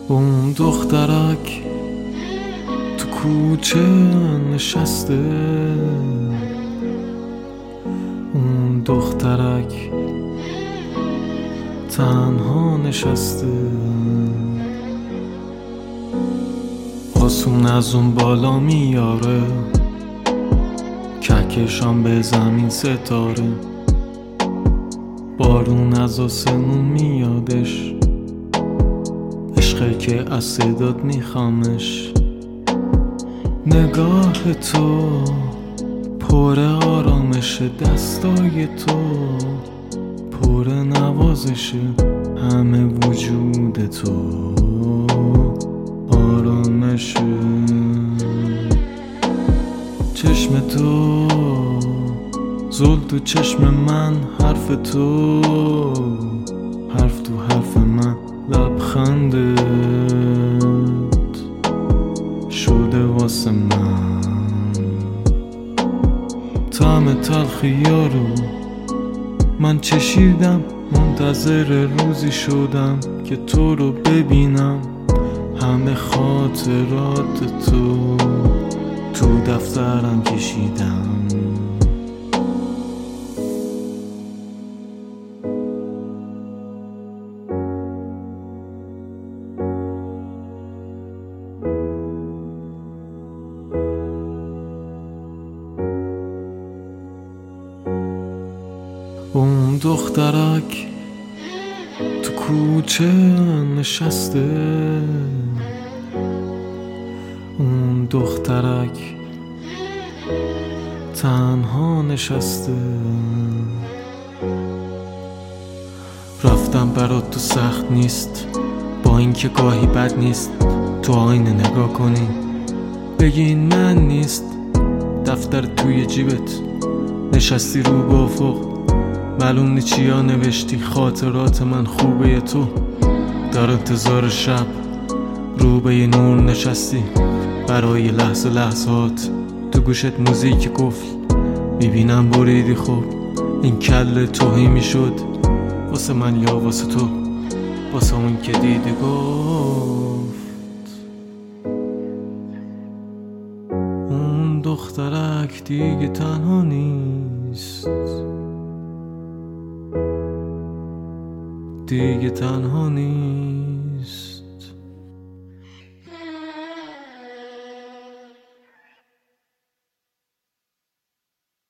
اون دخترک تو کوچه نشسته، اون دخترک تنها نشسته، آسون از اون بالا میاره، کهکشان به زمین ستاره، بارون از آسمون میادش، عشقه که از صدات میخوامش. نگاه تو پر آرامشه، دستای تو پر نوازشه، همه وجود تو آرامشه. چشم تو زل تو چشم من، حرف تو حرف تو حرف من، لبخندت شده واسه من طعم تلخیا رو من چشیدم، منتظر روزی شدم که تو رو ببینم، همه خاطرات تو دفترم کشیدم. اون دخترک تو کوچه نشسته، اون دخترک تنها نشسته. رفتم برات تو سخت نیست، با اینکه گاهی بد نیست تو آینه نگاه کنی بگی این من نیست. دفتر توی جیبت نشستی رو به افق، معلوم نی چیا نوشتی، خاطرات من خوبه تو. در انتظار شب رو به یه نور نشستی، برای لحظه لحظات تو گوشت موزیک گفت، میبینم بریدی خوب این کل توهی میشد واسه من یا واسه تو، واسه اون که دیدی گفت. اون دخترک دیگه تنها نیست، دیگه تنها نیست.